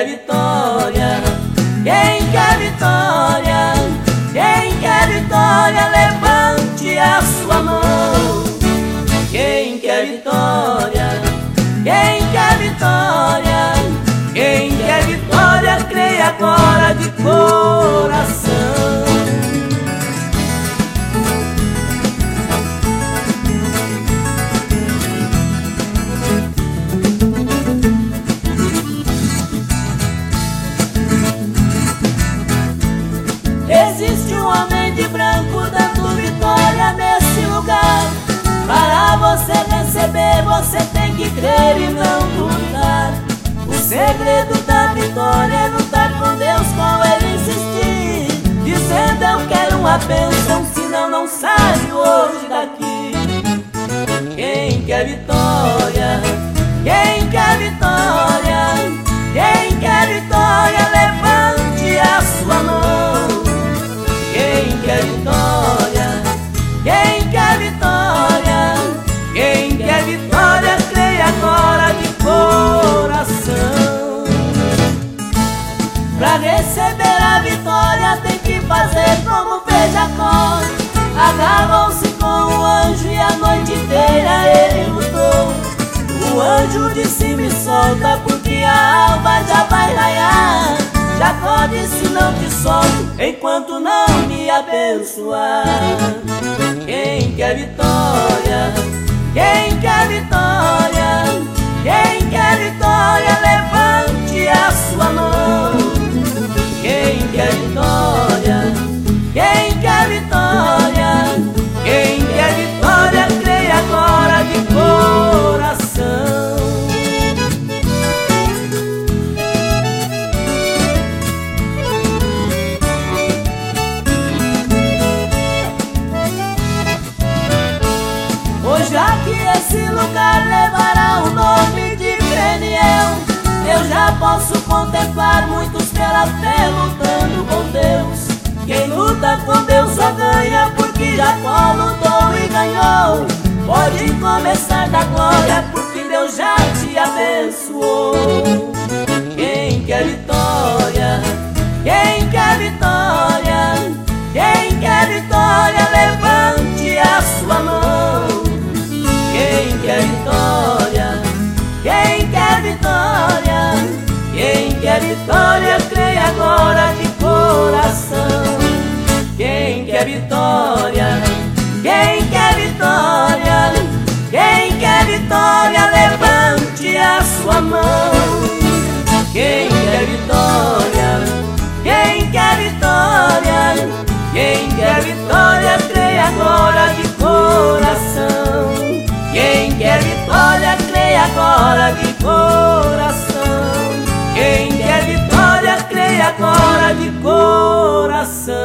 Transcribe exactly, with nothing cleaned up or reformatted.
quer vitória? Quem quer vitória? Quem quer vitória, levante a sua mão. Quem quer vitória? Quem quer vitória? Quem quer vitória, creia agora de coração. Existe um homem de branco dando vitória nesse lugar. Para você receber, você tem que crer e não duvidar. O segredo da vitória é lutar com Deus, com Ele insistir, dizendo eu quero uma bênção, senão não saio hoje daqui. Quem quer vitória? Quem quer vitória? Quem quer vitória, levante a sua mão. Quem quer vitória? Quem quer vitória? Quem quer vitória, creia agora de coração. Pra receber a vitória tem que fazer como fez Jacó. Agarrou-se com o anjo e a noite inteira ele lutou. O anjo disse me solta porque a alva já vai raiar. Jacó disse não te solto enquanto não me abençoar. Quem quer vitória? Quem quer vitória? Quem quer vitória, levante a sua mão. Quem quer vitória? Quem quer vitória? Quem quer vitória, creia agora de coração. Já que esse lugar levará o nome de Peniel, eu já posso contemplar muitos pela fé lutando com Deus. Quem luta com Deus só ganha, porque Jacó lutou e ganhou. Pode começar da glória, porque Deus já te abençoou. Quem quer vitória? Quem quer vitória? Quem quer vitória, levante a sua mão. Quem quer vitória? Quem quer vitória? Quem quer vitória, creia agora de coração. Quem quer vitória? Quem quer vitória? Quem quer vitória, levante a sua mão. Quem quer vitória? Quem quer vitória? Quem quer vitória, creia agora de coração. Quem quer vitória, creia agora de coração. Quem quer vitória, creia agora de coração.